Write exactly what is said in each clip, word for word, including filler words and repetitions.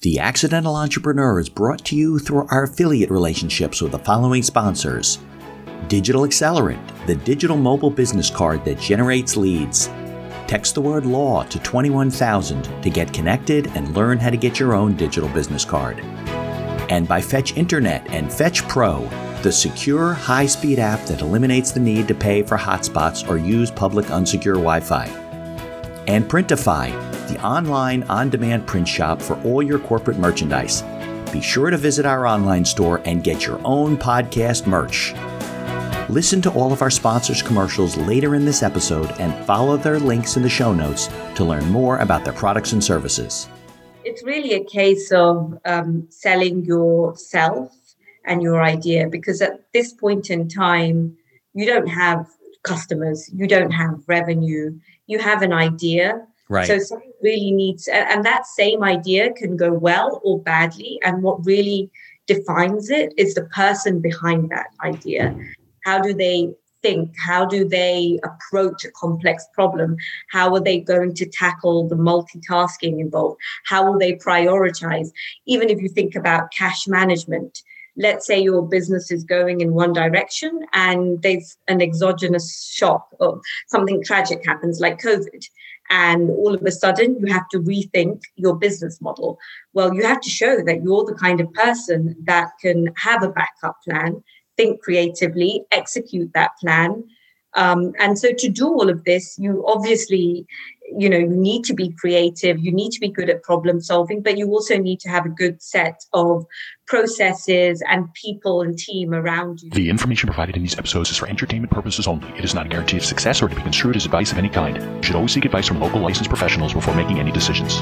The Accidental Entrepreneur is brought to you through our affiliate relationships with the following sponsors. Digital Accelerant, the digital mobile business card that generates leads. Text the word law to twenty-one thousand to get connected and learn how to get your own digital business card. And by Fetch Internet and Fetch Pro, the secure, high-speed app that eliminates the need to pay for hotspots or use public unsecure Wi-Fi. And Printify, the online, on-demand print shop for all your corporate merchandise. Be sure to visit our online store and get your own podcast merch. Listen to all of our sponsors' commercials later in this episode and follow their links in the show notes to learn more about their products and services. It's really a case of um, selling yourself and your idea, because at this point in time, you don't have customers, you don't have revenue, you have an idea. Right. So someone really needs, and that same idea can go well or badly. And what really defines it is the person behind that idea. How do they think? How do they approach a complex problem? How are they going to tackle the multitasking involved? How will they prioritize? Even if you think about cash management, let's say your business is going in one direction and there's an exogenous shock or something tragic happens like COVID. And all of a sudden you have to rethink your business model. Well, you have to show that you're the kind of person that can have a backup plan, think creatively, execute that plan. Um, and so to do all of this, you obviously, you know, you need to be creative, you need to be good at problem solving, but you also need to have a good set of processes and people and team around you. The information provided in these episodes is for entertainment purposes only. It is not a guarantee of success or to be construed as advice of any kind. You should always seek advice from local licensed professionals before making any decisions.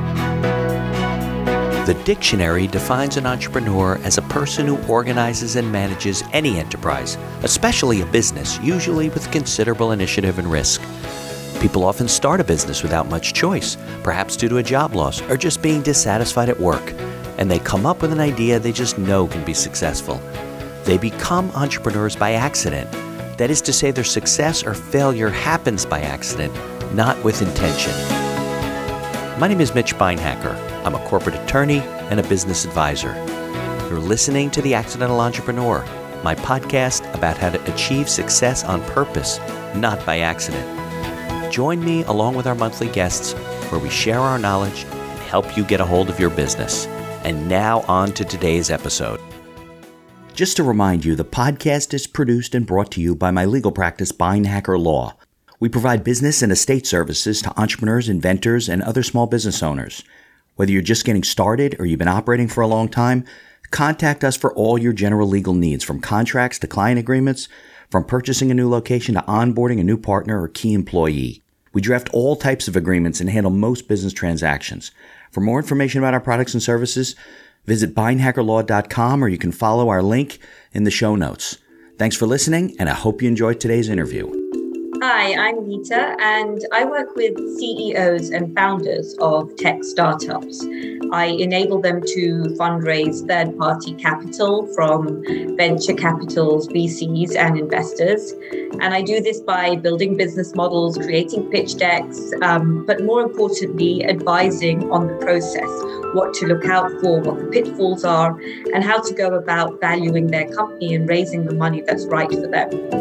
The dictionary defines an entrepreneur as a person who organizes and manages any enterprise, especially a business, usually with considerable initiative and risk. People often start a business without much choice, perhaps due to a job loss or just being dissatisfied at work, and they come up with an idea they just know can be successful. They become entrepreneurs by accident. That is to say, their success or failure happens by accident, not with intention. My name is Mitch Beinhacker. I'm a corporate attorney and a business advisor. You're listening to The Accidental Entrepreneur, my podcast about how to achieve success on purpose, not by accident. Join me along with our monthly guests where we share our knowledge and help you get a hold of your business. And now on to today's episode. Just to remind you, the podcast is produced and brought to you by my legal practice, Beinhacker Law. We provide business and estate services to entrepreneurs, inventors, and other small business owners. Whether you're just getting started or you've been operating for a long time, contact us for all your general legal needs, from contracts to client agreements, from purchasing a new location to onboarding a new partner or key employee. We draft all types of agreements and handle most business transactions. For more information about our products and services, visit beinhacker law dot com or you can follow our link in the show notes. Thanks for listening, and I hope you enjoyed today's interview. Hi, I'm Nita, and I work with C E Os and founders of tech startups. I enable them to fundraise third-party capital from venture capitals, V Cs, and investors. And I do this by building business models, creating pitch decks, um, but more importantly, advising on the process, what to look out for, what the pitfalls are, and how to go about valuing their company and raising the money that's right for them.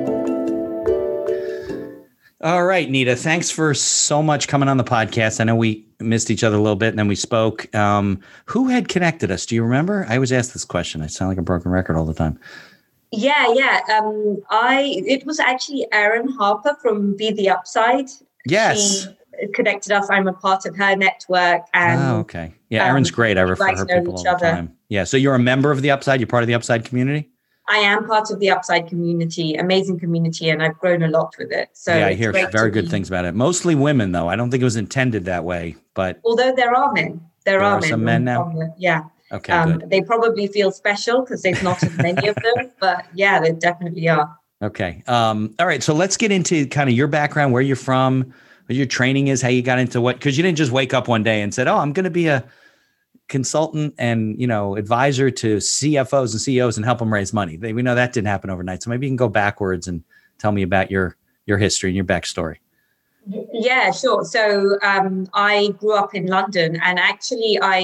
All right, Nita, thanks for so much coming on the podcast. I know we missed each other a little bit and then we spoke. Um, who had connected us? Do you remember? I always ask this question. I sound like a broken record all the time. Yeah, yeah. Um, I it was actually Erin Harper from Be the Upside. Yes. She connected us. I'm a part of her network. And, oh, okay. Yeah, Erin's um, great. I refer her people all the other. time. Yeah, so you're a member of the Upside? You're part of the Upside community? I am part of the Upside community, amazing community, and I've grown a lot with it. So yeah, I hear very good be. things about it. Mostly women, though. I don't think it was intended that way, but although there are men, there, there are, are men. Some men now. The, yeah. Okay. Um, good. They probably feel special because there's not as many of them, but yeah, there definitely are. Okay. Um, all right. So let's get into kind of your background, where you're from, what your training is, how you got into what, because you didn't just wake up one day and said, "Oh, I'm going to be a consultant and, you know, advisor to C F Os and C E Os and help them raise money." They, we know that didn't happen overnight. So maybe you can go backwards and tell me about your, your history and your backstory. Yeah, sure. So um, I grew up in London, and actually I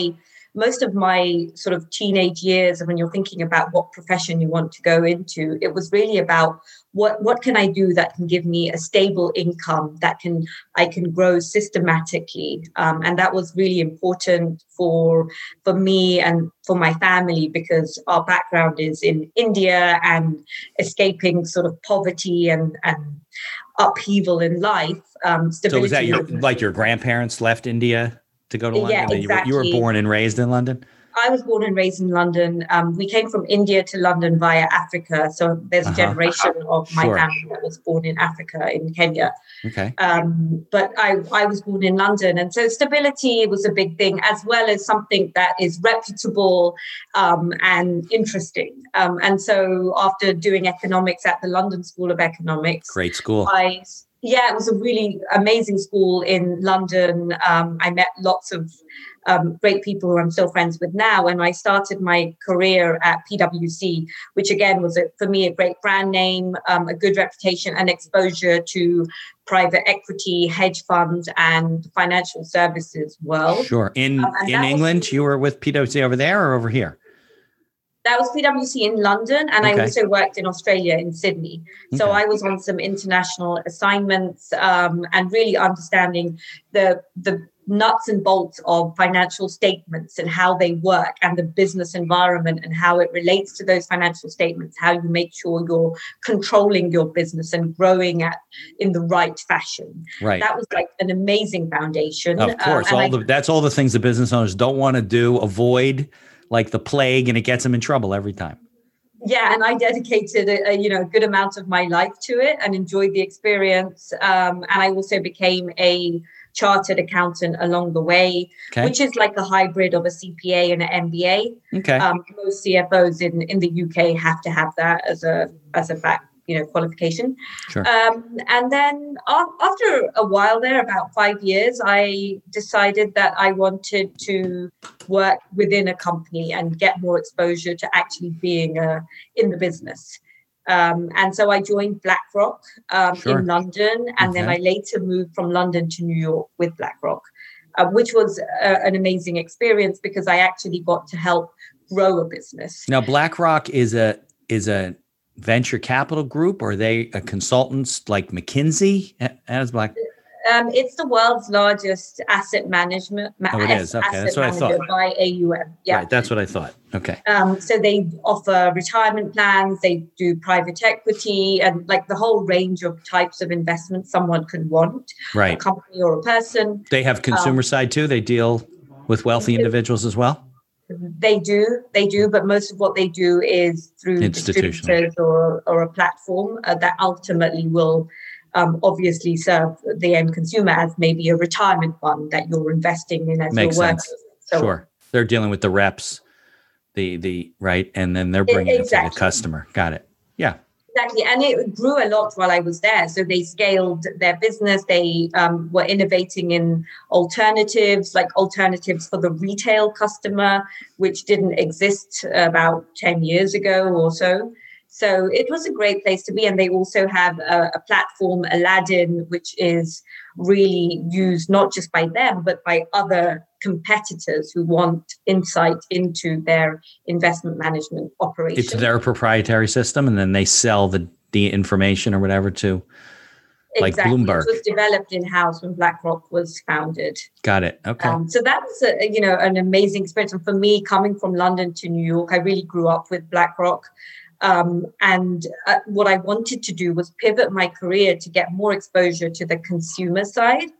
most of my sort of teenage years, when you're thinking about what profession you want to go into, it was really about what what can I do that can give me a stable income, that can I can grow systematically, um, and that was really important for for me and for my family, because our background is in India and escaping sort of poverty and and upheaval in life. Um, So was that your stability. like your grandparents left India to go to London? Yeah, And you were, you were exactly. born and raised in London? I was born and raised in London. Um, we came from India to London via Africa. So there's a Uh-huh. generation of my Sure. family that was born in Africa, in Kenya. Okay. Um, but I, I was born in London. And so stability was a big thing, as well as something that is reputable um, and interesting. Um, and so after doing economics at the London School of Economics, Great school. I, yeah, it was a really amazing school in London. Um, I met lots of um, great people who I'm still friends with now. And I started my career at P W C, which again was a, for me a great brand name, um, a good reputation and exposure to private equity, hedge funds, and financial services world. Sure. In Um, and in that was- England, you were with P W C over there or over here? That was P W C in London, and Okay. I also worked in Australia, in Sydney. So Okay. I was on some international assignments um, and really understanding the the nuts and bolts of financial statements and how they work, and the business environment and how it relates to those financial statements, how you make sure you're controlling your business and growing at in the right fashion. Right. That was like an amazing foundation. Of course. Um, all and I- the that's all the things the business owners don't want to do, avoid like the plague, and it gets them in trouble every time. Yeah, and I dedicated a, a you know a good amount of my life to it and enjoyed the experience. Um, and I also became a chartered accountant along the way, Okay. which is like a hybrid of a C P A and an M B A. Okay. Um, most C F Os in, in the U K have to have that as a as a back you know qualification. Sure. Um, and then a- after a while there, about five years, I decided that I wanted to work within a company and get more exposure to actually being uh, in the business. Um, and so I joined BlackRock um, Sure. in London, and then Okay. I later moved from London to New York with BlackRock, uh, which was uh, an amazing experience because I actually got to help grow a business. Now, BlackRock is a is a venture capital group, or are they a consultants like McKinsey? How does Black? Um, it's the world's largest asset management ma- Oh, it is. Okay, asset that's what I manager thought. by A U M. Yeah. Right. That's what I thought. Okay. Um, so they offer retirement plans, they do private equity, and like the whole range of types of investments someone could want, a Right. company or a person. They have consumer Um, side too. They deal with wealthy individuals as well. They do, they do, but most of what they do is through Institutional. distributors or, or a platform uh, that ultimately will um, obviously serve the end consumer as maybe a retirement fund that you're investing in as Makes you're working. sense. So Sure. They're dealing with the reps, the the right, and then they're bringing it to Exactly. the customer. Got it. Yeah. Exactly. And it grew a lot while I was there. So they scaled their business. They um, were innovating in alternatives, like alternatives for the retail customer, which didn't exist about ten years ago or so. So it was a great place to be. And they also have a, a platform, Aladdin, which is really used not just by them, but by other competitors who want insight into their investment management operation. It's their proprietary system, and then they sell the the information or whatever to like Exactly. Bloomberg. It was developed in-house when BlackRock was founded. Got it. Okay. Um, so that was, a, you know, an amazing experience. And for me, coming from London to New York, I really grew up with BlackRock. Um, and uh, what I wanted to do was pivot my career to get more exposure to the consumer side.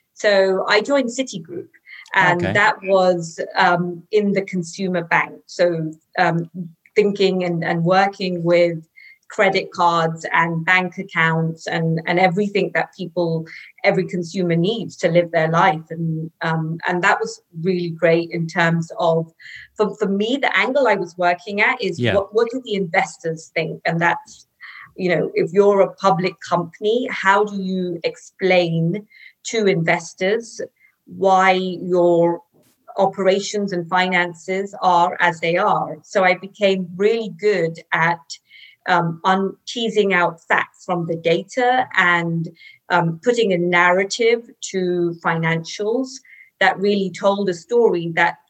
So I joined Citigroup, and Okay. that was um, in the consumer bank. So um, thinking and, and working with credit cards and bank accounts and, and everything that people, every consumer needs to live their life. And um, and that was really great in terms of, for, for me, the angle I was working at is Yeah. what, what do the investors think? And that's, you know, if you're a public company, how do you explain to investors why your operations and finances are as they are? So I became really good at um, on teasing out facts from the data and um, putting a narrative to financials that really told a story that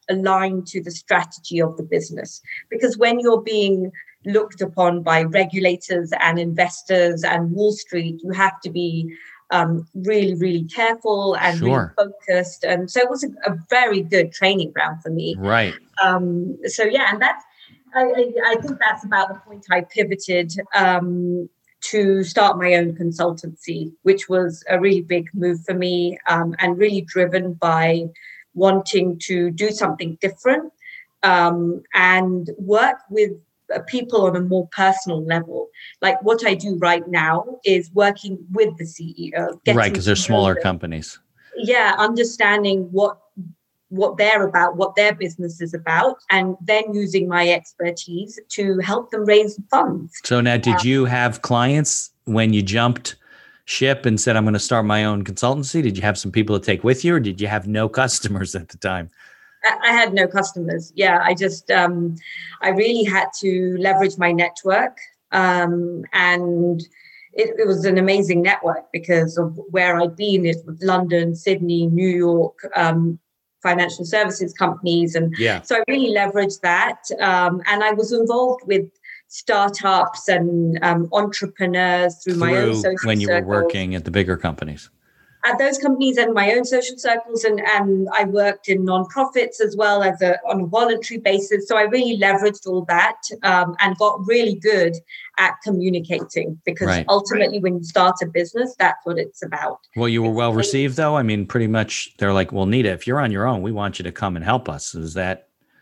aligned to the strategy of the business. Because when you're being looked upon by regulators and investors and Wall Street, you have to be um, really, really careful and Sure. really focused. And so it was a, a very good training ground for me. Right. Um, so yeah, and that's, I, I, I think that's about the point I pivoted um, to start my own consultancy, which was a really big move for me, um, and really driven by wanting to do something different um, and work with uh, people on a more personal level. Like what I do right now is working with the C E O. Right, because they're to know smaller them. companies. Yeah, understanding what what they're about, what their business is about, and then using my expertise to help them raise funds. So now, did Um, you have clients when you jumped ship and said, I'm going to start my own consultancy? Did you have some people to take with you, or did you have no customers at the time? I, I had no customers. Yeah, I just, um, I really had to leverage my network. Um, and it, it was an amazing network because of where I'd been, it was London, Sydney, New York, um, financial services companies. And yeah. so I really leveraged that. Um, and I was involved with startups and um, entrepreneurs through, through my own social when you circles. were working at the bigger companies. At those companies and my own social circles. And, and I worked in nonprofits as well as a, on a voluntary basis. So I really leveraged all that um, and got really good at communicating because right. ultimately when you start a business, that's what it's about. Well, you were it's well received though. I mean, pretty much they're like, well, Nita, if you're on your own, we want you to come and help us. Is that?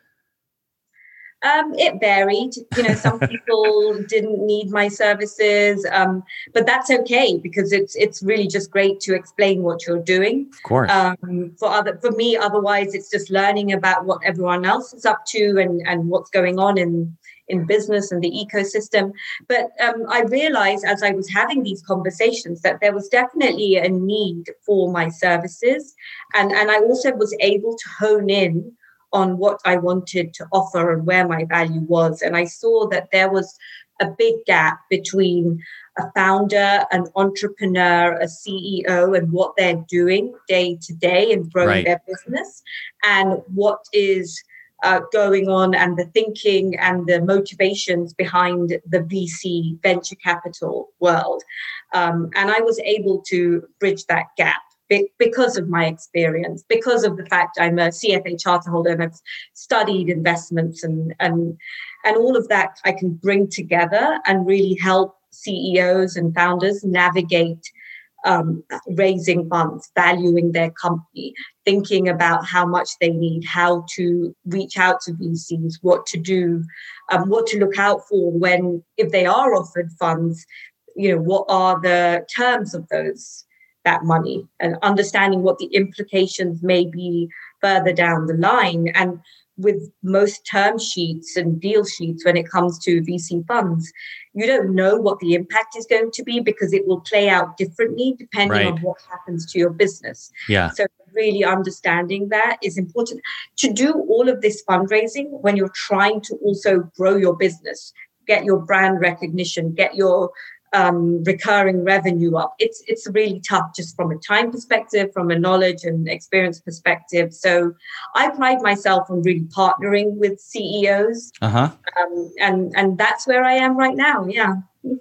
Um, it varied. You know, some people didn't need my services, um, but that's okay because it's it's really just great to explain what you're doing. Of course. Um, for other, for me, otherwise, it's just learning about what everyone else is up to and and what's going on in in business and the ecosystem. But um, I realized as I was having these conversations that there was definitely a need for my services, and and I also was able to hone in on what I wanted to offer and where my value was. And I saw that there was a big gap between a founder, an entrepreneur, a C E O, and what they're doing day to day and growing right. their business, and what is uh, going on and the thinking and the motivations behind the V C venture capital world. Um, and I was able to bridge that gap. Because of my experience, because of the fact I'm a C F A charter holder and I've studied investments and and and all of that, I can bring together and really help C E Os and founders navigate um, raising funds, valuing their company, thinking about how much they need, how to reach out to V Cs, what to do, um, what to look out for when, if they are offered funds, you know, what are the terms of those that money and understanding what the implications may be further down the line. And with most term sheets and deal sheets, when it comes to V C funds, you don't know what the impact is going to be because it will play out differently depending right. on what happens to your business. Yeah. So really understanding that is important. To do all of this fundraising when you're trying to also grow your business, get your brand recognition, get your Um, recurring revenue up. It's it's really tough just from a time perspective, from a knowledge and experience perspective. So I pride myself on really partnering with C E Os. Uh-huh. Um, and, and that's where I am right now. Yeah.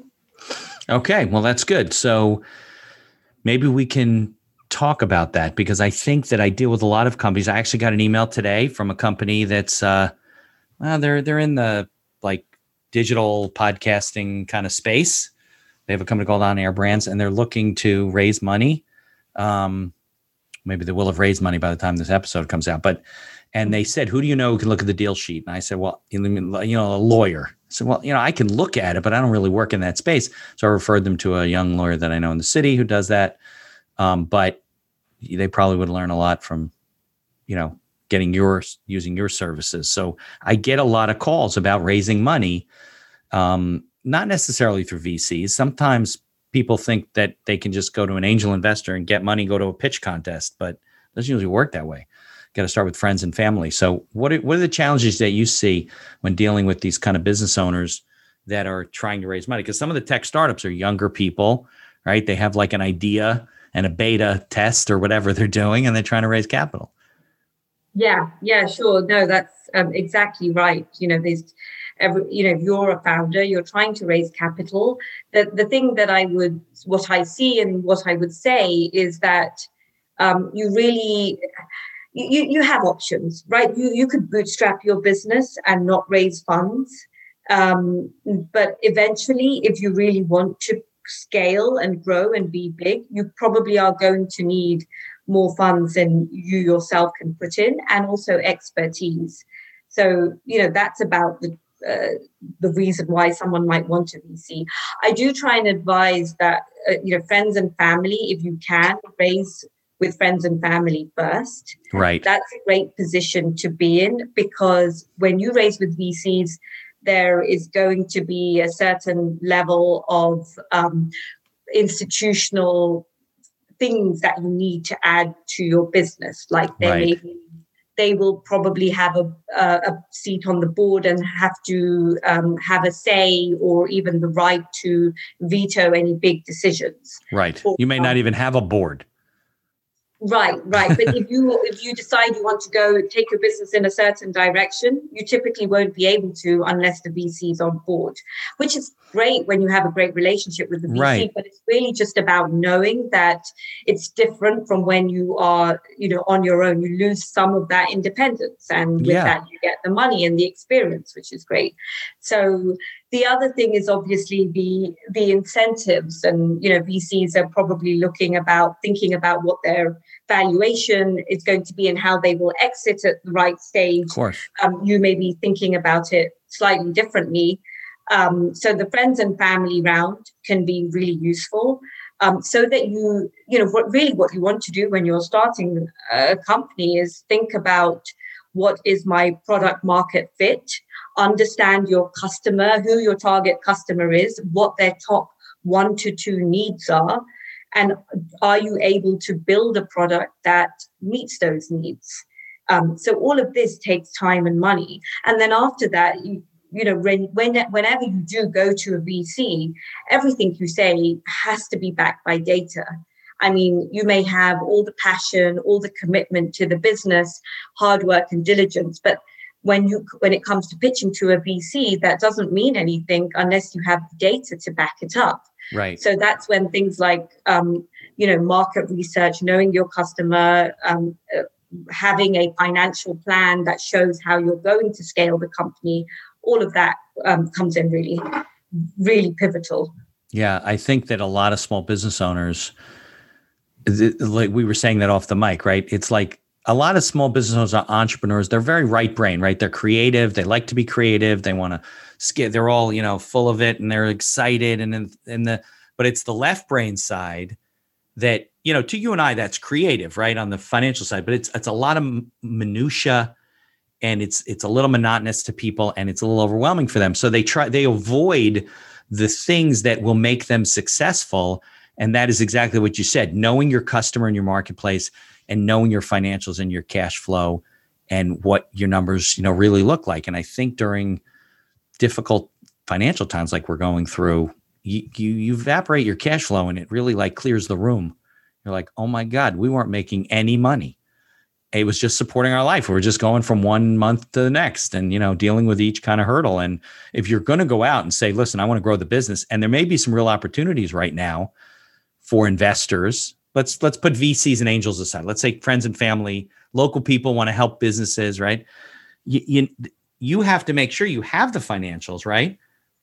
Okay. Well, that's good. So maybe we can talk about that because I think that I deal with a lot of companies. I actually got an email today from a company that's, uh, well, they're, they're in the like digital podcasting kind of space. They have a company called On Air Brands, and they're looking to raise money. Um, maybe they will have raised money by the time this episode comes out. But and they said, "Who do you know who can look at the deal sheet?" And I said, "Well, you know, a lawyer." I said, "Well, you know, I can look at it, but I don't really work in that space." So I referred them to a young lawyer that I know in the city who does that. Um, but they probably would learn a lot from, you know, getting yours using your services. So I get a lot of calls about raising money. Um, Not necessarily through V Cs. Sometimes people think that they can just go to an angel investor and get money, go to a pitch contest, but it doesn't usually work that way. Got to start with friends and family. So what are, what are the challenges that you see when dealing with these kind of business owners that are trying to raise money? Because some of the tech startups are younger people, right? They have like an idea and a beta test or whatever they're doing, and they're trying to raise capital. Yeah, yeah, sure. No, that's um, exactly right. You know, there's every, you know, if you're a founder, you're trying to raise capital. The the thing that I would, what I see and what I would say is that um, you really, you, you have options, right? You you could bootstrap your business and not raise funds. Um, but eventually, if you really want to scale and grow and be big, you probably are going to need more funds than you yourself can put in, and also expertise. So, you know, that's about the uh, the reason why someone might want a V C. I do try and advise that, uh, you know, friends and family, if you can, raise with friends and family first. Right. That's a great position to be in, because when you raise with V Cs, there is going to be a certain level of um, institutional things that you need to add to your business. Like there Right. may be, they will probably have a, a, a seat on the board and have to um, have a say, or even the right to veto any big decisions. Right. Or, You may not um, even have a board. Right, right. But if you if you decide you want to go take your business in a certain direction, you typically won't be able to unless the V C is on board, which is great when you have a great relationship with the V C. Right. But it's really just about knowing that it's different from when you are, you know, on your own. You lose some of that independence, and with Yeah. that you get the money and the experience, which is great. So the other thing is obviously the the incentives, and you know, V Cs are probably looking about thinking about what their valuation is going to be and how they will exit at the right stage. Of course. Um, you may be thinking about it slightly differently. Um, so the friends and family round can be really useful, um, so that you, you know, what really what you want to do when you're starting a company is think about what is my product market fit, understand your customer, who your target customer is, what their top one to two needs are, and are you able to build a product that meets those needs? Um, so all of this takes time and money. And then after that, you, you know, when, when, whenever you do go to a V C, everything you say has to be backed by data. I mean, you may have all the passion, all the commitment to the business, hard work and diligence, but when you when it comes to pitching to a V C, that doesn't mean anything unless you have data to back it up. Right. So that's when things like, um, you know, market research, knowing your customer, um, uh, having a financial plan that shows how you're going to scale the company, all of that um, comes in really, really pivotal. Yeah, I think that a lot of small business owners, th- like we were saying that off the mic, right? It's like a lot of small business owners are entrepreneurs. They're very right brain, right? They're creative. They like to be creative. They want to skip. They're all, you know, full of it and they're excited. And then, and the, but it's the left brain side that, you know, to you and I, that's creative, right? On the financial side, but it's, it's a lot of minutia and it's, it's a little monotonous to people and it's a little overwhelming for them. So they try, they avoid the things that will make them successful. And that is exactly what you said, knowing your customer and your marketplace and knowing your financials and your cash flow and what your numbers, you know, really look like. And I think during difficult financial times like we're going through, you, you, you evaporate your cash flow and it really like clears the room. You're like, oh my God, we weren't making any money. It was just supporting our life. We were just going from one month to the next and, you know, dealing with each kind of hurdle. And if you're going to go out and say, listen, I want to grow the business, and there may be some real opportunities right now for investors. Let's let's put V Cs and angels aside. Let's say friends and family, local people want to help businesses, right? You, you, you have to make sure you have the financials, right?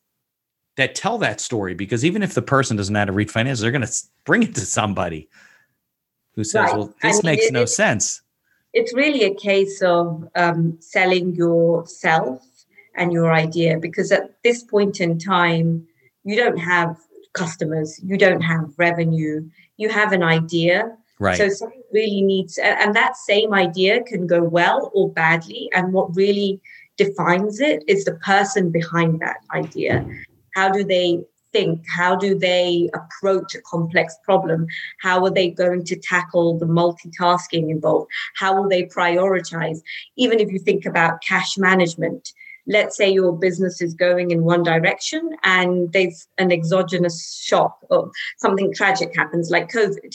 That tell that story, because even if the person doesn't know how to read finances, they're going to bring it to somebody who says, Right. well, this I mean, makes it, no it, sense. It's really a case of um, selling yourself and your idea, because at this point in time, you don't have customers, you don't have revenue, you have an idea. Right. So something really needs, and that same idea can go well or badly. And what really defines it is the person behind that idea. How do they think? How do they approach a complex problem? How are they going to tackle the multitasking involved? How will they prioritize? Even if you think about cash management, let's say your business is going in one direction and there's an exogenous shock or something tragic happens like COVID.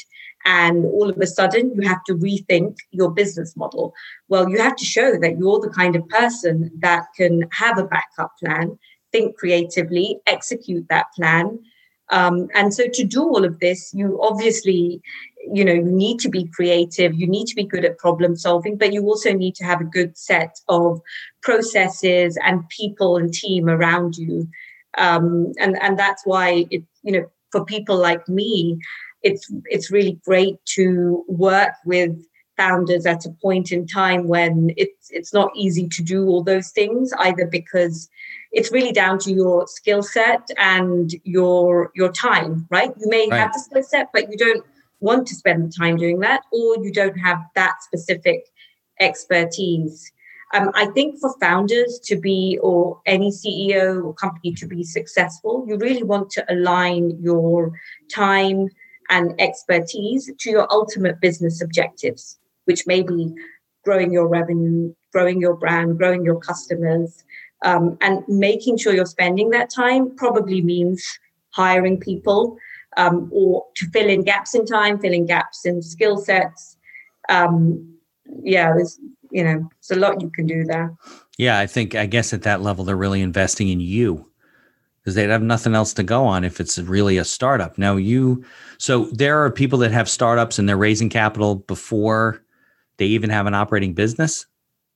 and all of a sudden you have to rethink your business model. Well, you have to show that you're the kind of person that can have a backup plan, think creatively, execute that plan. Um, and so to do all of this, you obviously, you know, you need to be creative, you need to be good at problem solving, but you also need to have a good set of processes and people and team around you. Um, and, and that's why, it, you know, for people like me, it's it's really great to work with founders at a point in time when it's it's not easy to do all those things, either because it's really down to your skill set and your your time, right? You may Right. have the skill set, but you don't want to spend the time doing that, or you don't have that specific expertise. Um, I think for founders to be, or any C E O or company to be successful, you really want to align your time and expertise to your ultimate business objectives, which may be growing your revenue, growing your brand, growing your customers, um, and making sure you're spending that time probably means hiring people, um, or to fill in gaps in time, filling gaps in skill sets. Um, yeah, there's, you know, there's a lot you can do there. Yeah, I think, I guess at that level, they're really investing in you, because they'd have nothing else to go on if it's really a startup. Now you, so there are people that have startups and they're raising capital before they even have an operating business.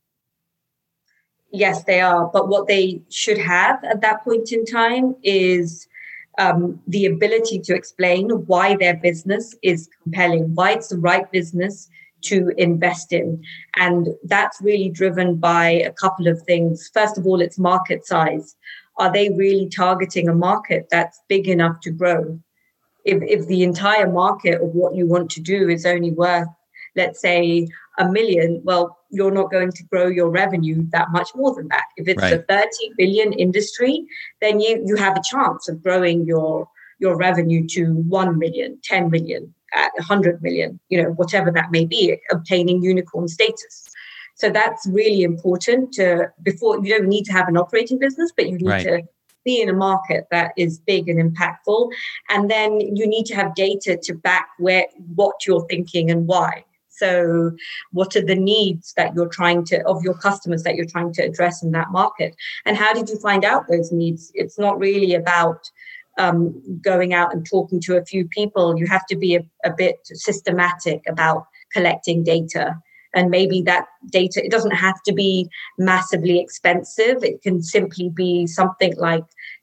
Yes, they are. But what they should have at that point in time is um, the ability to explain why their business is compelling, why it's the right business to invest in. And that's really driven by a couple of things. First of all, it's market size. Are they really targeting a market that's big enough to grow? If, if the entire market of what you want to do is only worth, let's say, a million, well, you're not going to grow your revenue that much more than that. If it's Right. a thirty billion industry, then you, you have a chance of growing your, your revenue to one million, ten million, at one hundred million, you know, whatever that may be, obtaining unicorn status. So that's really important to, before, you don't need to have an operating business, but you need Right. to be in a market that is big and impactful. And then you need to have data to back where, what you're thinking and why. So what are the needs that you're trying to, of your customers that you're trying to address in that market? And how did you find out those needs? It's not really about um, going out and talking to a few people. You have to be a, a bit systematic about collecting data. And maybe that data, it doesn't have to be massively expensive. It can simply be something like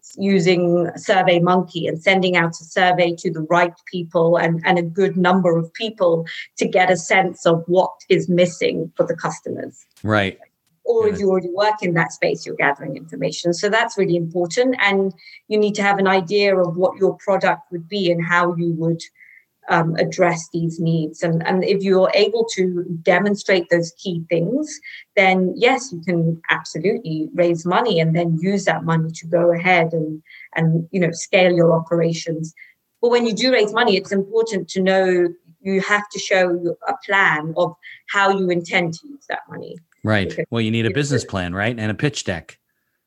using SurveyMonkey and sending out a survey to the right people and, and a good number of people to get a sense of what is missing for the customers. Right. Or Yeah. if you already work in that space, you're gathering information. So that's really important. And you need to have an idea of what your product would be and how you would Um, address these needs. And, and if you're able to demonstrate those key things, then yes, you can absolutely raise money and then use that money to go ahead and, and you know, scale your operations. But when you do raise money, it's important to know you have to show a plan of how you intend to use that money. Right. Okay. Well, you need a business plan, right? And a pitch deck.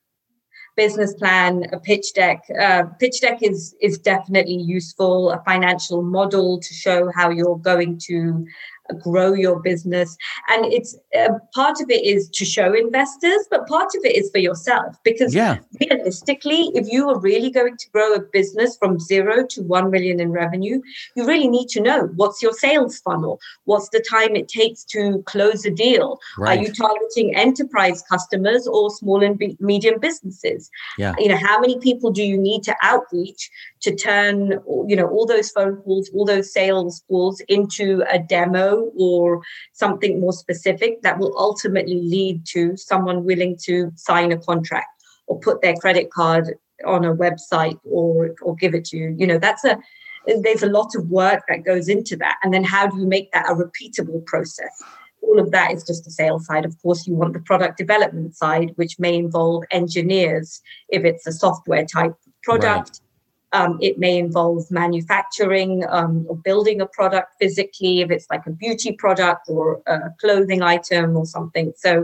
Business plan, a pitch deck. Uh, pitch deck is is definitely useful, a financial model to show how you're going to grow your business. And it's uh, part of it is to show investors, but part of it is for yourself. Because Yeah. realistically, if you are really going to grow a business from zero to one million in revenue, you really need to know what's your sales funnel, what's the time it takes to close a deal. Right. Are you targeting enterprise customers or small and be- medium businesses? Yeah. You know, how many people do you need to outreach to turn, you know, all those phone calls, all those sales calls into a demo or something more specific that will ultimately lead to someone willing to sign a contract or put their credit card on a website or or give it to you. You know, that's a there's a lot of work that goes into that. And then how do you make that a repeatable process? All of that is just the sales side. Of course, you want the product development side, which may involve engineers if it's a software type product. Right. Um, it may involve manufacturing um, or building a product physically if it's like a beauty product or a clothing item or something. So,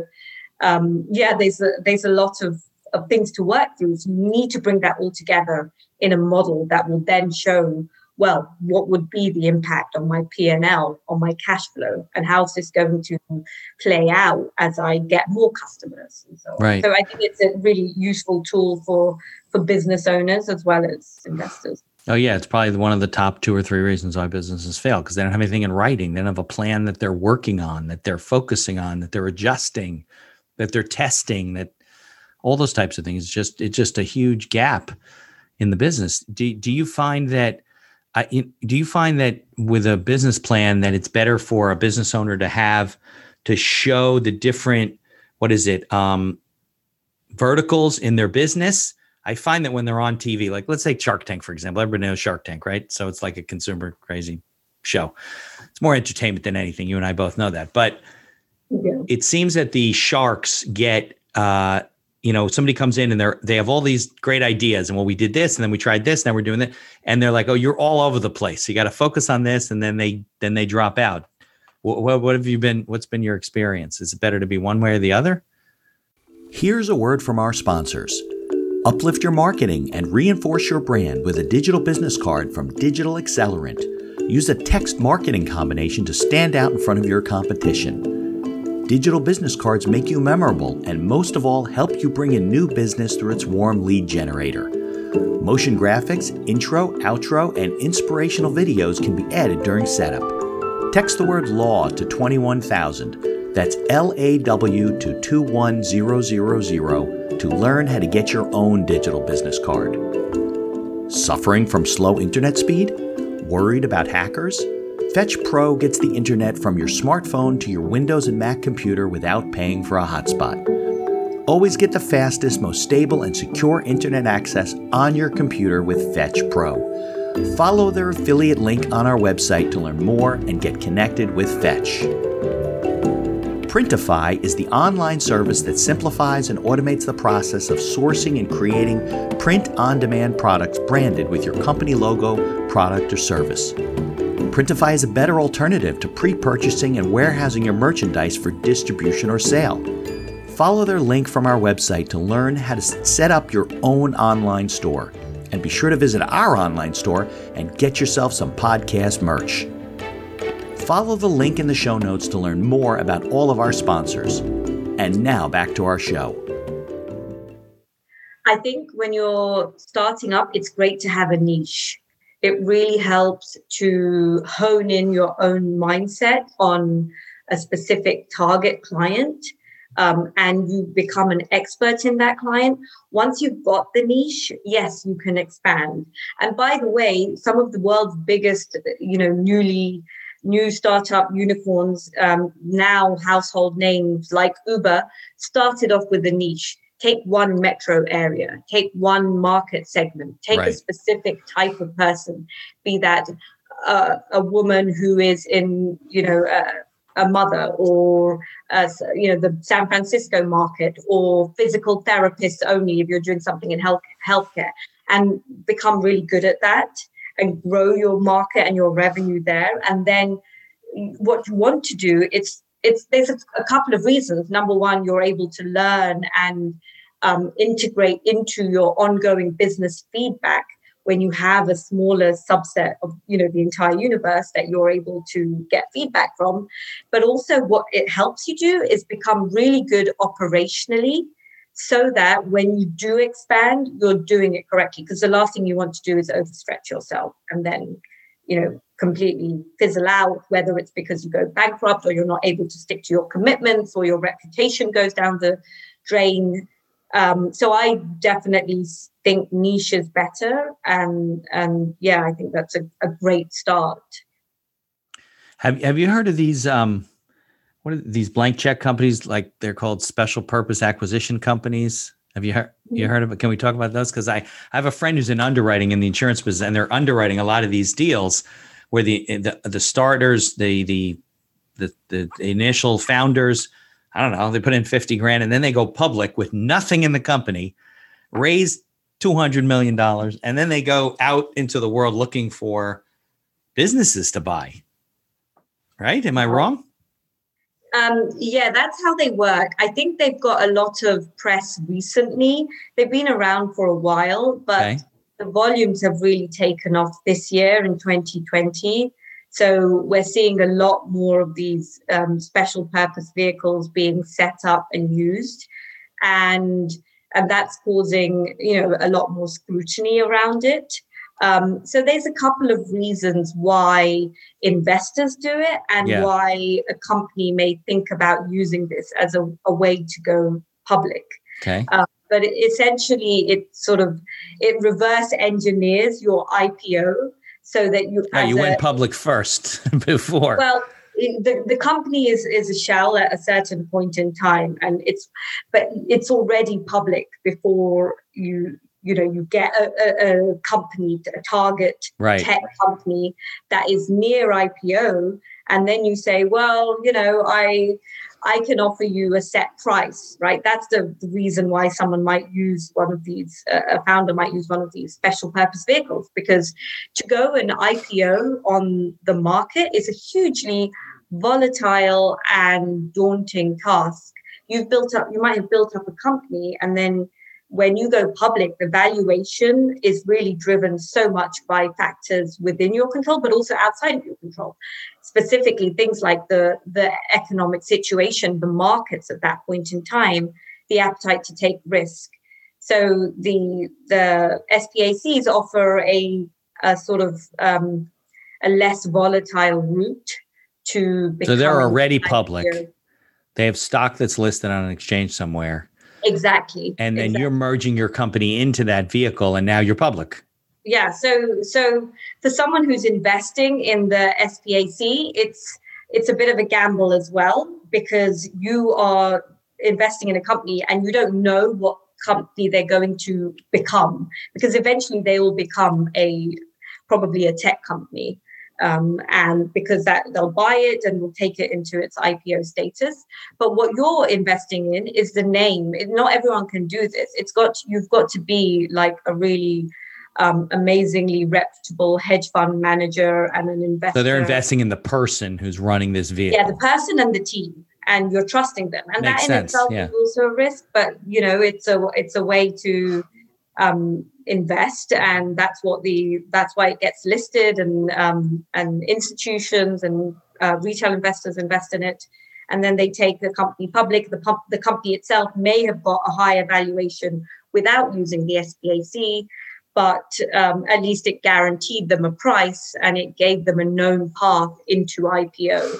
um, yeah, there's a, there's a lot of, of things to work through. So you need to bring that all together in a model that will then show well, what would be the impact on my P and L, on my cash flow, and how's this going to play out as I get more customers and so on. Right. So I think it's a really useful tool for, for business owners as well as investors. Oh, yeah. It's probably one of the top two or three reasons why businesses fail, because they don't have anything in writing. They don't have a plan that they're working on, that they're focusing on, that they're adjusting, that they're testing, that all those types of things. It's just, it's just a huge gap in the business. Do, do you find that, uh, do you find that with a business plan that it's better for a business owner to have, to show the different, what is it, um, verticals in their business? I find that when they're on T V, like let's say Shark Tank, for example, everybody knows Shark Tank, right? So it's like a consumer crazy show. It's more entertainment than anything. You and I both know that. But yeah. It seems that the sharks get, uh, you know, somebody comes in and they're, they have all these great ideas. And well, we did this and then we tried this, now we're doing that. And they're like, oh, you're all over the place. So you got to focus on this. And then they, then they drop out. What, what have you been, what's been your experience? Is it better to be one way or the other? Here's a word from our sponsors. Uplift your marketing and reinforce your brand with a digital business card from Digital Accelerant. Use a text marketing combination to stand out in front of your competition. Digital business cards make you memorable and most of all help you bring in new business through its warm lead generator. Motion graphics, intro, outro, and inspirational videos can be added during setup. Text the word LAW to twenty-one thousand. That's L A W to two one zero zero zero to learn how to get your own digital business card. Suffering from slow internet speed? Worried about hackers? Fetch Pro gets the internet from your smartphone to your Windows and Mac computer without paying for a hotspot. Always get the fastest, most stable, and secure internet access on your computer with Fetch Pro. Follow their affiliate link on our website to learn more and get connected with Fetch. Printify is the online service that simplifies and automates the process of sourcing and creating print-on-demand products branded with your company logo, product, or service. Printify is a better alternative to pre-purchasing and warehousing your merchandise for distribution or sale. Follow their link from our website to learn how to set up your own online store. And be sure to visit our online store and get yourself some podcast merch. Follow the link in the show notes to learn more about all of our sponsors. And now back to our show. I think when you're starting up, it's great to have a niche. It really helps to hone in your own mindset on a specific target client, um, and you become an expert in that client. Once you've got the niche, yes, you can expand. And by the way, some of the world's biggest, you know, newly new startup unicorns, um, now household names like Uber, started off with a niche. Take one metro area, take one market segment, take right. a specific type of person, be that uh, a woman who is in, you know, uh, a mother, or, uh, you know, the San Francisco market, or physical therapists only if you're doing something in health healthcare, and become really good at that and grow your market and your revenue there. And then what you want to do, it's It's there's a, a couple of reasons. Number one, you're able to learn and um, integrate into your ongoing business feedback when you have a smaller subset of, you know, the entire universe that you're able to get feedback from. But also what it helps you do is become really good operationally, so that when you do expand, you're doing it correctly. Because the last thing you want to do is overstretch yourself and then, you know, completely fizzle out, whether it's because you go bankrupt or you're not able to stick to your commitments or your reputation goes down the drain. Um, so I definitely think niche is better. And, and yeah, I think that's a, a great start. Have Have you heard of these, um, what are these blank check companies? Like they're called special purpose acquisition companies. Have you heard, you heard of it? Can we talk about those? Because I, I have a friend who's in underwriting in the insurance business, and they're underwriting a lot of these deals where the the, the starters, the, the the the initial founders, I don't know, they put in fifty grand and then they go public with nothing in the company, raise two hundred million dollars, and then they go out into the world looking for businesses to buy. Right? Am I wrong? Um, yeah, that's how they work. I think they've got a lot of press recently. They've been around for a while, but okay. the volumes have really taken off this year in twenty twenty. So we're seeing a lot more of these um, special purpose vehicles being set up and used. And, and that's causing, you know, a lot more scrutiny around it. Um, so there's a couple of reasons why investors do it and yeah. why a company may think about using this as a, a way to go public. Okay. Um, but it, essentially, it sort of, it reverse engineers your I P O so that you... Oh, you a, went public first before. Well, the, the company is, is a shell at a certain point in time, and it's, but it's already public before you... you know, you get a, a, a company, a target right. tech company that is near I P O, and then you say, well, you know, I I can offer you a set price, right? That's the, the reason why someone might use one of these, uh, a founder might use one of these special purpose vehicles, because to go and I P O on the market is a hugely volatile and daunting task. You've built up, you might have built up a company, and then when you go public, the valuation is really driven so much by factors within your control, but also outside of your control. Specifically, things like the, the economic situation, the markets at that point in time, the appetite to take risk. So the the S P A Cs offer a, a sort of um, a less volatile route to become. So they're already public. They have stock that's listed on an exchange somewhere. Exactly. And then exactly. you're merging your company into that vehicle, and now you're public. Yeah. So, so for someone who's investing in the S P A C, it's it's a bit of a gamble as well, because you are investing in a company and you don't know what company they're going to become, because eventually they will become a probably a tech company. Um, and because that they'll buy it and will take it into its I P O status. But what you're investing in is the name. Not everyone can do this. It's got you've got to be like a really um, amazingly reputable hedge fund manager and an investor. So they're investing in the person who's running this vehicle. Yeah, the person and the team, and you're trusting them. And Makes that in sense, itself yeah. is also a risk. But you know, it's a it's a way to um invest, and that's what the that's why it gets listed, and um and institutions and uh, retail investors invest in it, and then they take the company public. The pub, the company itself may have got a higher valuation without using the S P A C, but um, at least it guaranteed them a price, and it gave them a known path into I P O.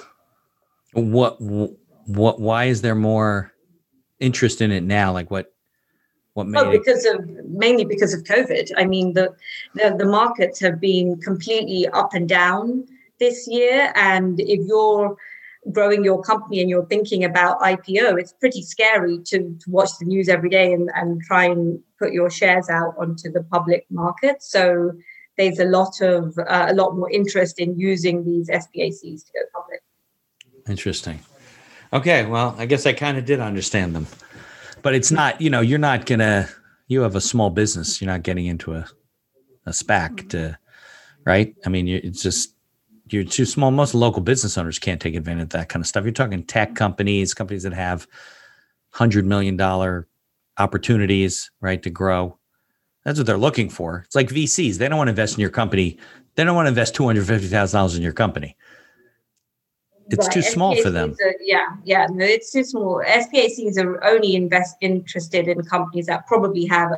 What what why is there more interest in it now? Like what What made oh, because of mainly because of COVID. I mean, the, the the markets have been completely up and down this year. And if you're growing your company and you're thinking about I P O, it's pretty scary to, to watch the news every day and, and try and put your shares out onto the public market. So there's a lot of uh, a lot more interest in using these S P A Cs to go public. Interesting. Okay, well, I guess I kind of did understand them. But it's not, you know, you're not going to, you have a small business. You're not getting into a, a SPAC to, right? I mean, you it's just, you're too small. Most local business owners can't take advantage of that kind of stuff. You're talking tech companies, companies that have one hundred million dollars opportunities, right, to grow. That's what they're looking for. It's like V Cs. They don't want to invest in your company. They don't want to invest two hundred fifty thousand dollars in your company. It's right. too small S P A Cs for them. Are, yeah, yeah, no, it's too small. S P A Cs are only invest interested in companies that probably have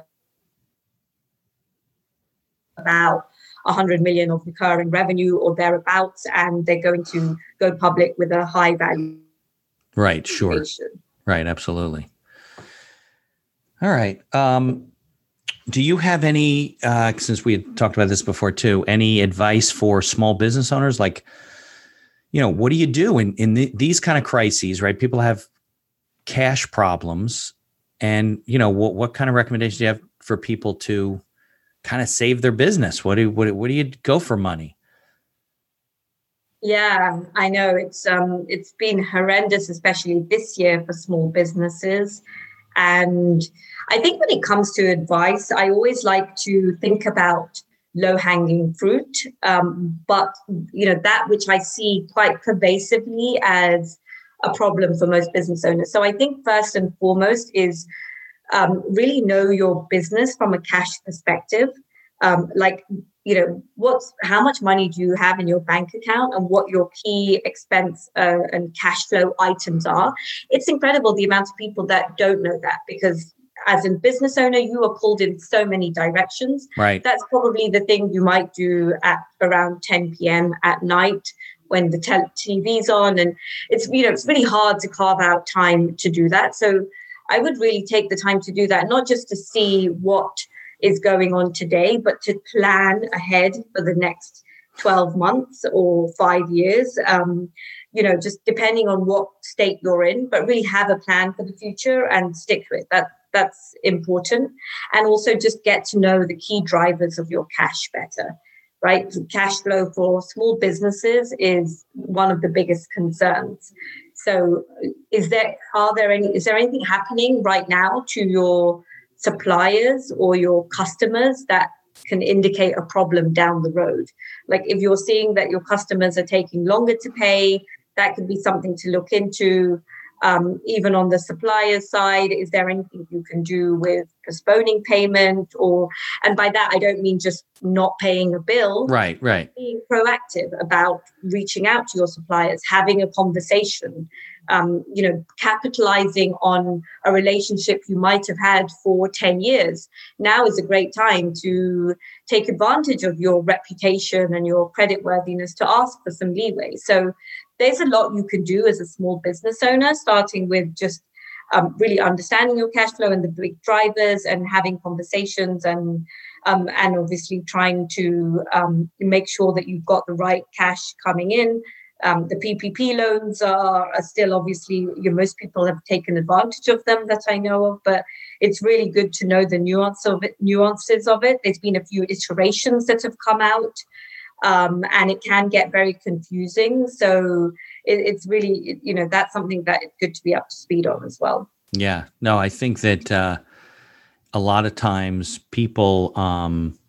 about one hundred million of recurring revenue or thereabouts, and they're going to go public with a high value. Right, sure. Right, absolutely. All right. Um, do you have any, uh, since we had talked about this before too, any advice for small business owners? Like, you know, what do you do in, in the, these kind of crises, right? People have cash problems, and, you know, what, what kind of recommendations do you have for people to kind of save their business? What do, what, what do you go for money? Yeah, I know it's, um, it's been horrendous, especially this year for small businesses. And I think when it comes to advice, I always like to think about low-hanging fruit, um, but you know that which I see quite pervasively as a problem for most business owners. So I think first and foremost is um, really know your business from a cash perspective. um, like, you know, what's how much money do you have in your bank account and what your key expense uh, and cash flow items are. It's incredible the amount of people that don't know that, because as a business owner, you are pulled in so many directions. Right. That's probably the thing you might do at around ten p.m. at night when the T V's on. And it's, you know, it's really hard to carve out time to do that. So I would really take the time to do that, not just to see what is going on today, but to plan ahead for the next twelve months or five years, um, you know, just depending on what state you're in, but really have a plan for the future and stick to it. That, that's important. And also just get to know the key drivers of your cash better, right? Cash flow for small businesses is one of the biggest concerns. So is there, are there any, is there anything happening right now to your suppliers or your customers that can indicate a problem down the road? Like if you're seeing that your customers are taking longer to pay, that could be something to look into. Um, even on the supplier side, is there anything you can do with postponing payment? Or, and by that, I don't mean just not paying a bill. Right, right. Being proactive about reaching out to your suppliers, having a conversation, um, you know, capitalizing on a relationship you might have had for ten years. Now is a great time to take advantage of your reputation and your creditworthiness to ask for some leeway. So there's a lot you can do as a small business owner, starting with just um, really understanding your cash flow and the big drivers and having conversations and um, and obviously trying to um, make sure that you've got the right cash coming in. Um, the P P P loans are, are still obviously, you know, most people have taken advantage of them that I know of, but it's really good to know the nuance of it, nuances of it. There's been a few iterations that have come out. Um, and it can get very confusing. So it, it's really, you know, that's something that it's good to be up to speed on as well. Yeah, no, I think that uh, a lot of times people, um,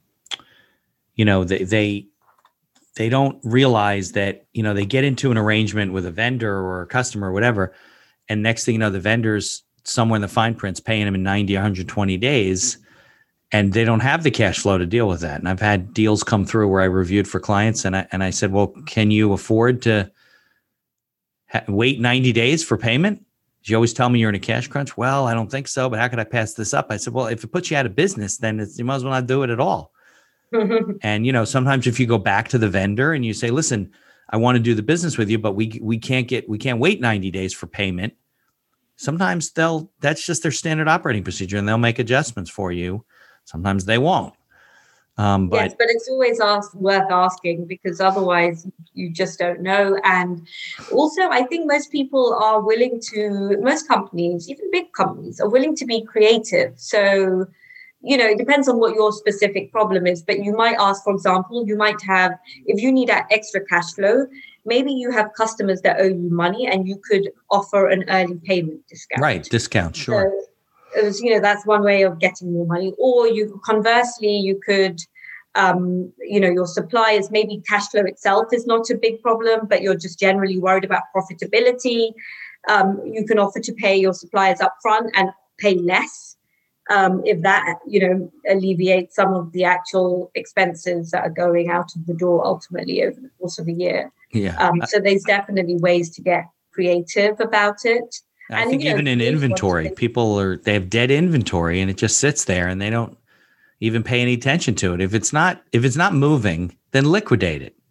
you know, they, they, they don't realize that, you know, they get into an arrangement with a vendor or a customer or whatever. And next thing you know, the vendor's somewhere in the fine print's paying them in ninety or one hundred twenty days. And they don't have the cash flow to deal with that. And I've had deals come through where I reviewed for clients and I, and I said, well, can you afford to ha- wait ninety days for payment? You always tell me you're in a cash crunch. Well, I don't think so, but how could I pass this up? I said, well, if it puts you out of business, then it's, you might as well not do it at all. And, you know, sometimes if you go back to the vendor and you say, listen, I want to do the business with you, but we, we can't get, we can't wait ninety days for payment. Sometimes they'll, that's just their standard operating procedure and they'll make adjustments for you. Sometimes they won't. Um, but, yes, but it's always asked, worth asking, because otherwise you just don't know. And also, I think most people are willing to, most companies, even big companies, are willing to be creative. So, you know, it depends on what your specific problem is. But you might ask, for example, you might have, if you need that extra cash flow, maybe you have customers that owe you money and you could offer an early payment discount. Right, discount, sure. So, it was, you know, that's one way of getting more money. Or you conversely, you could, um, you know, your suppliers, maybe cash flow itself is not a big problem, but you're just generally worried about profitability. Um, you can offer to pay your suppliers up front and pay less um, if that, you know, alleviates some of the actual expenses that are going out of the door ultimately over the course of a year. Yeah. Um, so there's definitely ways to get creative about it. I And, think you know, even in inventory, to- people are, they have dead inventory and it just sits there and they don't even pay any attention to it. If it's not, if it's not moving, then liquidate it.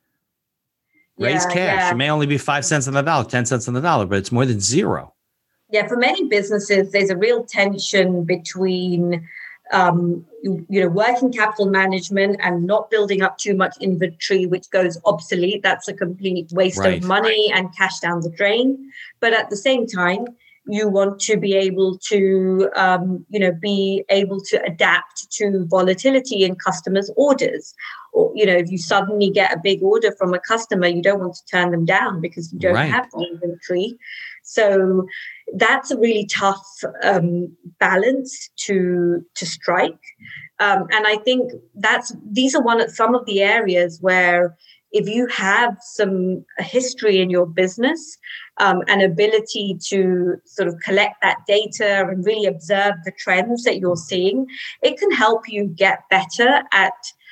Raise Yeah, cash. yeah. It may only be five cents on the dollar, ten cents on the dollar, but it's more than zero. Yeah, for many businesses, there's a real tension between, um, you, you know, working capital management and not building up too much inventory, which goes obsolete. That's a complete waste Right. of money and cash down the drain. But at the same time, you want to be able to, um, you know, be able to adapt to volatility in customers' orders. Or, you know, if you suddenly get a big order from a customer, you don't want to turn them down because you don't Right. have the inventory. So that's a really tough um, balance to to strike. Um, and I think that's these are one of some of the areas where if you have some history in your business, um, an ability to sort of collect that data and really observe the trends that you're seeing, it can help you get better at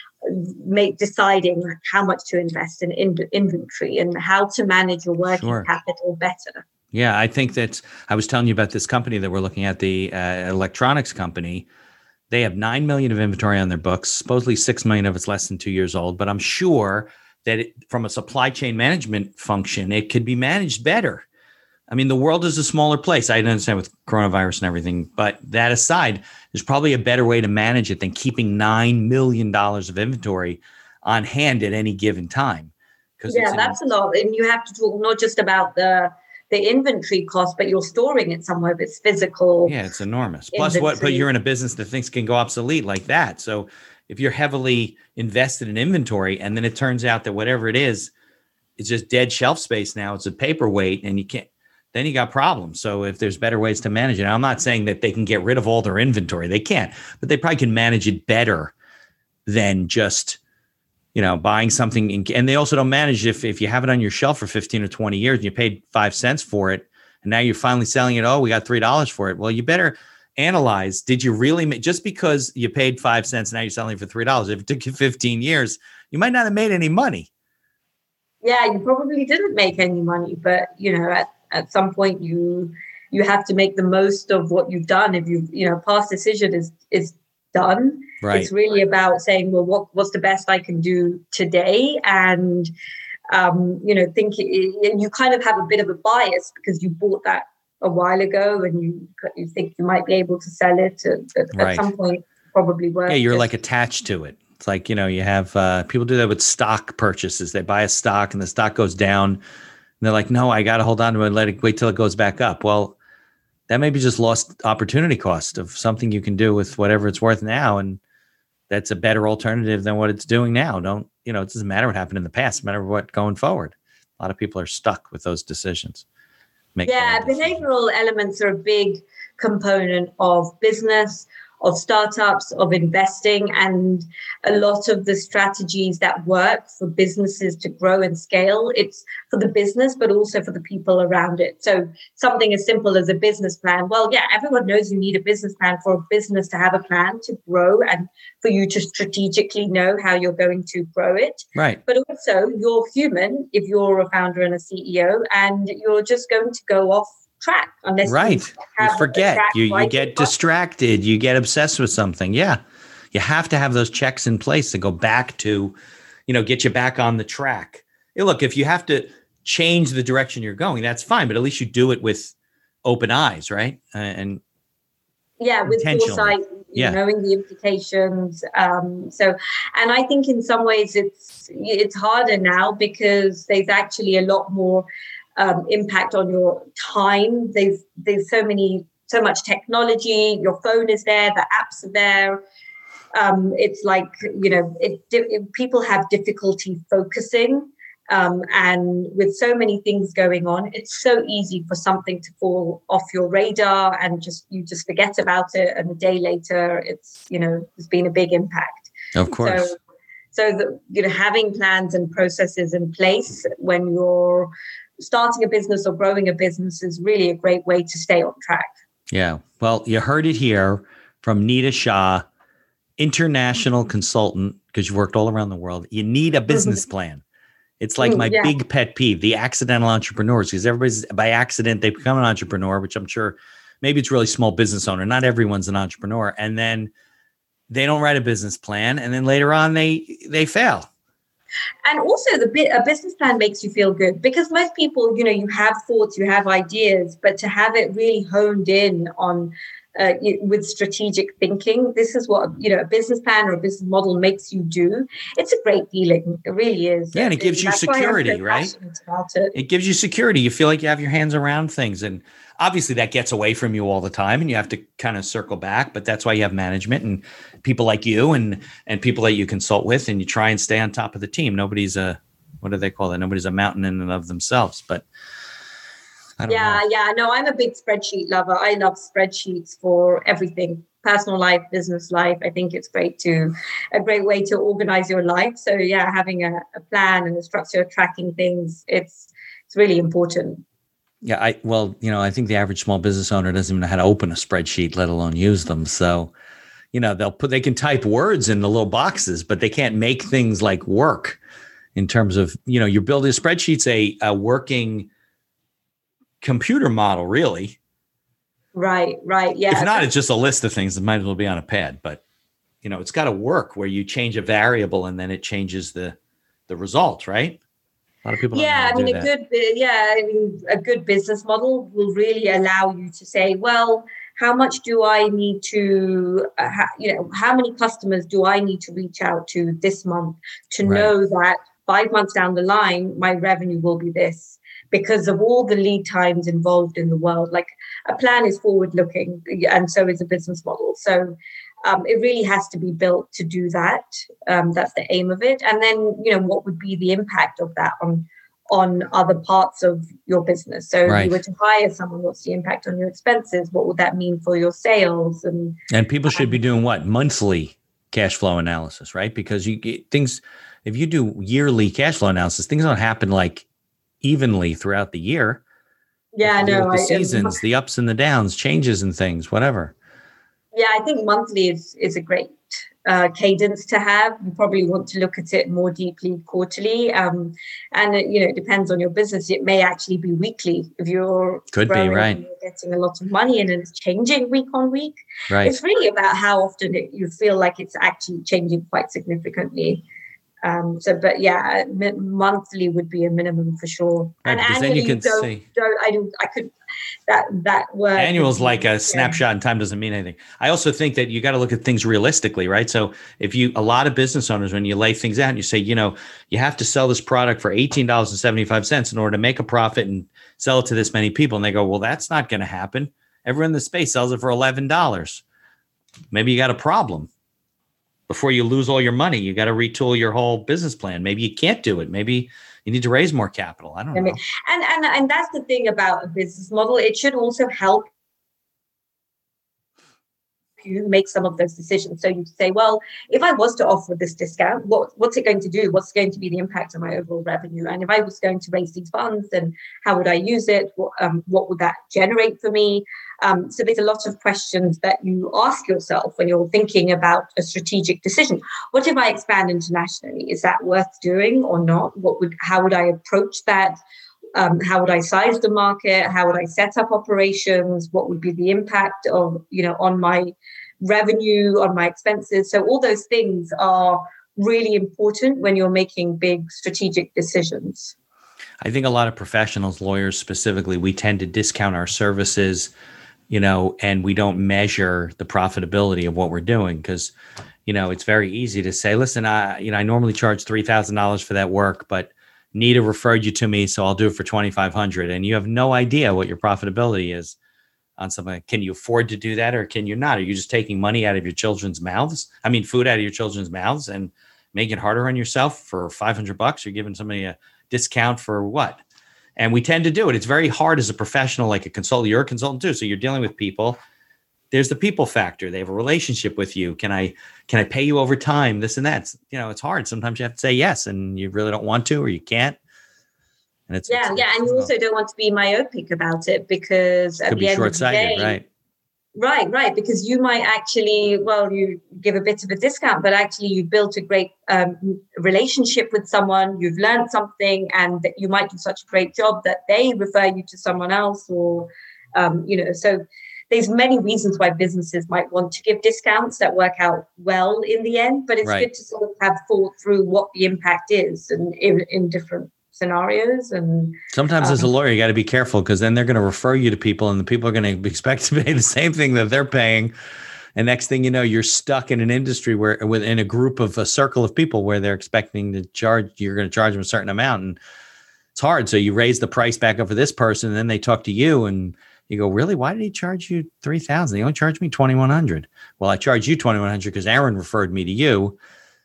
make deciding how much to invest in, in inventory and how to manage your working Sure. capital better. Yeah, I think that's, I was telling you about this company that we're looking at, the uh, electronics company. They have nine million of inventory on their books. Supposedly six million of it's less than two years old, but I'm sure that it, from a supply chain management function, it could be managed better. I mean, the world is a smaller place. I understand with coronavirus and everything, but that aside, there's probably a better way to manage it than keeping nine million dollars of inventory on hand at any given time. Yeah, that's an, a lot. And you have to talk not just about the the inventory cost, but you're storing it somewhere that's physical. Yeah, it's enormous. Plus what, but you're in a business that things can go obsolete like that. So if you're heavily invested in inventory and then it turns out that whatever it is, it's just dead shelf space now, it's a paperweight and you can't, then you got problems. So if there's better ways to manage it, I'm not saying that they can get rid of all their inventory. They can't, but they probably can manage it better than just, you know, buying something. In, and they also don't manage if, if you have it on your shelf for fifteen or twenty years and you paid five cents for it. And now you're finally selling it. Oh, we got three dollars for it. Well, you better analyze. Did you really make, just because you paid five cents, now you're selling it for three dollars. If it took you fifteen years, you might not have made any money. Yeah, you probably didn't make any money, but you know, at, at some point you, you have to make the most of what you've done. If you, you know, past decision is, is done. Right. It's really about saying, well, what, what's the best I can do today? And, um, you know, think and you kind of have a bit of a bias because you bought that a while ago and you you think you might be able to sell it at, at, right. at some point, probably worth Yeah, you're it. like attached to it. It's like, you know, you have uh, people do that with stock purchases. They buy a stock and the stock goes down and they're like, no, I got to hold on to it and let it wait till it goes back up. Well, that may be just lost opportunity cost of something you can do with whatever it's worth now. And that's a better alternative than what it's doing now. Don't, you know, it doesn't matter what happened in the past, it matters what going forward. A lot of people are stuck with those decisions. Make yeah, decisions. Behavioral elements are a big component of business, of startups, of investing, and a lot of the strategies that work for businesses to grow and scale. It's for the business, but also for the people around it. So something as simple as a business plan. Well, yeah, everyone knows you need a business plan for a business to have a plan to grow and for you to strategically know how you're going to grow it. Right. But also you're human if you're a founder and a C E O and you're just going to go off track unless right. you, you forget, you, you get distracted, you get obsessed with something. Yeah. You have to have those checks in place to go back to, you know, get you back on the track. Hey, look, if you have to change the direction you're going, that's fine, but at least you do it with open eyes, right? Uh, and yeah, with foresight, yeah. knowing the implications. Um, so, and I think in some ways it's it's harder now because there's actually a lot more Um, impact on your time. There's there's so many so much technology. Your phone is there, the apps are there. Um, it's like you know, it, it, people have difficulty focusing, um, and with so many things going on, it's so easy for something to fall off your radar and just you just forget about it. And a day later, it's you know, there's been a big impact. Of course. So, so the, you know, having plans and processes in place when you're starting a business or growing a business is really a great way to stay on track. Yeah. Well, you heard it here from Nita Shah, international consultant, because you've worked all around the world. You need a business plan. It's like my yeah. big pet peeve, the accidental entrepreneurs, because everybody's by accident, they become an entrepreneur, which I'm sure maybe it's really small business owner. Not everyone's an entrepreneur. And then they don't write a business plan. And then later on, they they fail. And also the bit, a business plan makes you feel good because most people, you know, you have thoughts, you have ideas, but to have it really honed in on uh, with strategic thinking, this is what, you know, a business plan or a business model makes you do. It's a great feeling. It really is. Yeah. And it gives you security, right? About it. It gives you security. You feel like you have your hands around things. And obviously that gets away from you all the time and you have to kind of circle back, but that's why you have management and people like you and, and people that you consult with, and you try and stay on top of the team. Nobody's a, what do they call that? Nobody's a mountain in and of themselves, but I don't yeah, know. yeah, no, I'm a big spreadsheet lover. I love spreadsheets for everything. personal life, business life. I think it's great to a great way to organize your life. So yeah, having a, a plan and a structure of tracking things, it's it's really important. Yeah, I well, you know, I think the average small business owner doesn't even know how to open a spreadsheet, let alone use them. So, you know, they'll put they can type words in the little boxes, but they can't make things like work in terms of, you know, you're building a spreadsheet's a, a working computer model, really. Right, right. Yeah. If not, it's just a list of things that might as well be on a pad. But, you know, it's got to work where you change a variable and then it changes the the result, right? A lot of people don't yeah, know how to I mean, do a that. good, yeah, I mean, a good business model will really allow you to say, well, how much do I need to, uh, ha- you know, how many customers do I need to reach out to this month to Right. know that five months down the line, my revenue will be this because of all the lead times involved in the world. Like a plan is forward looking, and so is a business model. So Um, it really has to be built to do that. Um, that's the aim of it. And then, you know, what would be the impact of that on on other parts of your business? So Right. if you were to hire someone, what's the impact on your expenses? What would that mean for your sales? And And people should be um, doing what? Monthly cash flow analysis, right? Because you get things, if you do yearly cash flow analysis, things don't happen like evenly throughout the year. yeah, To do no, with the I, um, seasons, the ups and the downs, changes and things, whatever. yeah, I think monthly is is a great uh, cadence to have. You probably want to look at it more deeply quarterly, um, and it, you know, it depends on your business. It may actually be weekly if you're Could be, growing right. and you're getting a lot of money and it's changing week on week. Right. It's really about how often it, you feel like it's actually changing quite significantly. Um, so, but yeah, m- monthly would be a minimum for sure. Right, And because then you annually, can don't, see. don't, I don't, I could, that, that word. Annual's would be- like a yeah. snapshot in time, doesn't mean anything. I also think that you got to look at things realistically, right? So if you, a lot of business owners, when you lay things out and you say, you know, you have to sell this product for eighteen dollars and seventy-five cents in order to make a profit and sell it to this many people. And they go, well, that's not going to happen. Everyone in the space sells it for eleven dollars. Maybe you got a problem. Before you lose all your money, you got to retool your whole business plan. Maybe you can't do it. Maybe you need to raise more capital. I don't I mean, know. and, and and that's the thing about a business model. It should also help you make some of those decisions. So you say, well, if I was to offer this discount, what, what's it going to do? What's going to be the impact on my overall revenue? And if I was going to raise these funds, then how would I use it? What, um, what would that generate for me? Um, so there's a lot of questions that you ask yourself when you're thinking about a strategic decision. What if I expand internationally? Is that worth doing or not? What would, how would I approach that? Um, how would I size the market? How would I set up operations? What would be the impact of, you know, on my revenue, on my expenses? So all those things are really important when you're making big strategic decisions. I think a lot of professionals, lawyers specifically, we tend to discount our services, you know, and we don't measure the profitability of what we're doing because, you know, it's very easy to say, listen, I, you know, I normally charge three thousand dollars for that work, but Nita referred you to me, so I'll do it for twenty-five hundred dollars. And you have no idea what your profitability is on something. Can you afford to do that or can you not? Are you just taking money out of your children's mouths? I mean, food out of your children's mouths and making it harder on yourself for five hundred bucks? You're giving somebody a discount for what? And we tend to do it. It's very hard as a professional, like a consultant. You're a consultant too. So you're dealing with people. There's the people factor. They have a relationship with you. Can I, can I pay you over time? This and that. It's, you know, it's hard. Sometimes you have to say yes and you really don't want to, or you can't. And it's, yeah, it's, yeah. And you also don't want to be myopic about it because at could the be end of the short-sighted, day, right? Right, right. Because you might actually, well, you give a bit of a discount, but actually you built a great um, relationship with someone, you've learned something, and that you might do such a great job that they refer you to someone else or, um, you know, so there's many reasons why businesses might want to give discounts that work out well in the end, but it's Right. good to sort of have thought through what the impact is and in, in different scenarios. And sometimes um, as a lawyer, you got to be careful because then they're going to refer you to people and the people are going to expect to pay the same thing that they're paying. And next thing you know, you're stuck in an industry where within a group of a circle of people where they're expecting to charge, you're going to charge them a certain amount. And it's hard. So you raise the price back up for this person and then they talk to you and you go, really? Why did he charge you three thousand? He only charged me twenty-one hundred. Well, I charged you twenty-one hundred because Aaron referred me to you.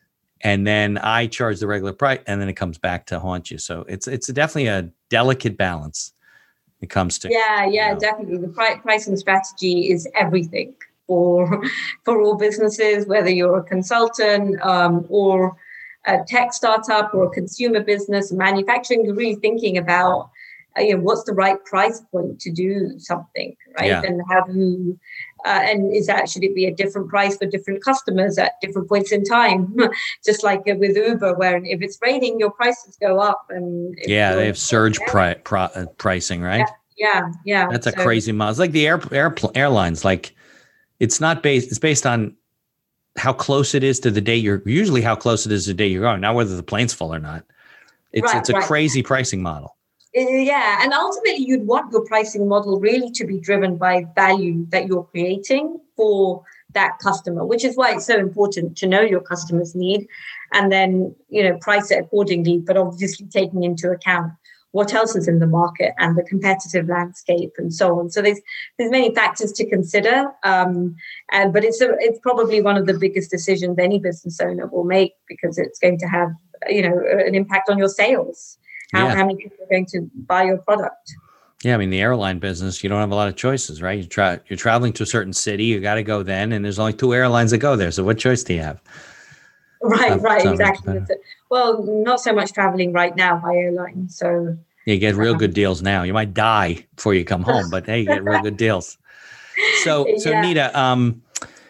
And then I charge the regular price and then it comes back to haunt you. So it's, it's definitely a delicate balance it comes to. yeah, yeah, you know. definitely. The pri- pricing strategy is everything. for for all businesses, whether you're a consultant um, or a tech startup or a consumer business, manufacturing. You're really thinking about uh, you know, what's the right price point to do something, right? Yeah. And how do you, uh, and is that, should it be a different price for different customers at different points in time? Just like with Uber, where if it's raining, your prices go up. And yeah, they have surge pri- pro- uh, pricing, right? Yeah, yeah. yeah. That's a so, crazy model. It's like the air, air airlines, like it's not based, it's based on how close it is to the day you're, usually how close it is to the day you're going, not whether the plane's full or not. It's right, it's a right. crazy pricing model. Yeah, and ultimately you'd want your pricing model really to be driven by value that you're creating for that customer, which is why it's so important to know your customer's need and then, you know, price it accordingly, but obviously taking into account what else is in the market and the competitive landscape and so on. So there's there's many factors to consider, um, and but it's a, it's probably one of the biggest decisions any business owner will make, because it's going to have, you know, an impact on your sales. How, yeah. how many people are going to buy your product? Yeah, I mean, the airline business, you don't have a lot of choices, right? You try, you're traveling to a certain city, you got to go then, and there's only two airlines that go there. So what choice do you have? Right, Um, right, so exactly. Well, not so much traveling right now by airline. So you get real good deals now. You might die before you come home, but hey, you get real good deals. So, so yeah. Nita, um,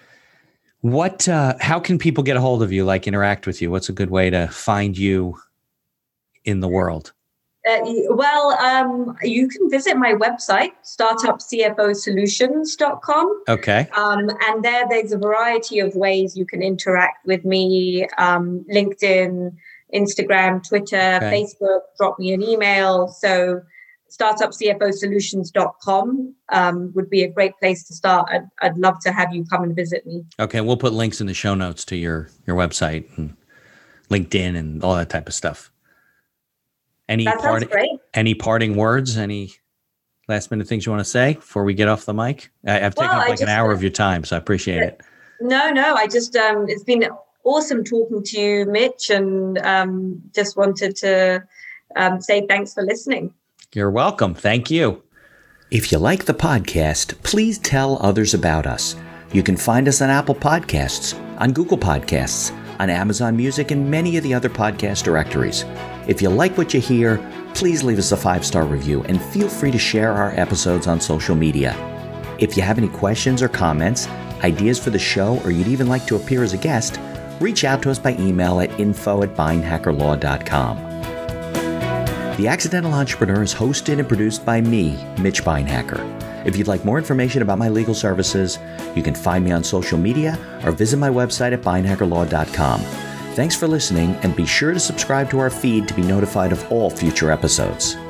what, uh, how can people get a hold of you, like interact with you? What's a good way to find you in the world? Uh, well, um, you can visit my website, startup c f o solutions dot com. Okay. Um, and there, there's a variety of ways you can interact with me. Um, LinkedIn, Instagram, Twitter, Okay. Facebook, drop me an email. So startup c f o solutions dot com um, would be a great place to start. I'd, I'd love to have you come and visit me. Okay. We'll put links in the show notes to your, your website and LinkedIn and all that type of stuff. Any That sounds part, great. any parting words, any last minute things you want to say before we get off the mic? I, I've taken Well, up I like an just, hour uh, of your time, so I appreciate it. No, no, I just, um, it's been awesome talking to you, Mitch, and um, just wanted to um, say thanks for listening. You're welcome. Thank you. If you like the podcast, please tell others about us. You can find us on Apple Podcasts, on Google Podcasts, on Amazon Music, and many of the other podcast directories. If you like what you hear, please leave us a five-star review and feel free to share our episodes on social media. If you have any questions or comments, ideas for the show, or you'd even like to appear as a guest, reach out to us by email at info at binehacker law dot com. The Accidental Entrepreneur is hosted and produced by me, Mitch Binehacker. If you'd like more information about my legal services, you can find me on social media or visit my website at binehacker law dot com. Thanks for listening, and be sure to subscribe to our feed to be notified of all future episodes.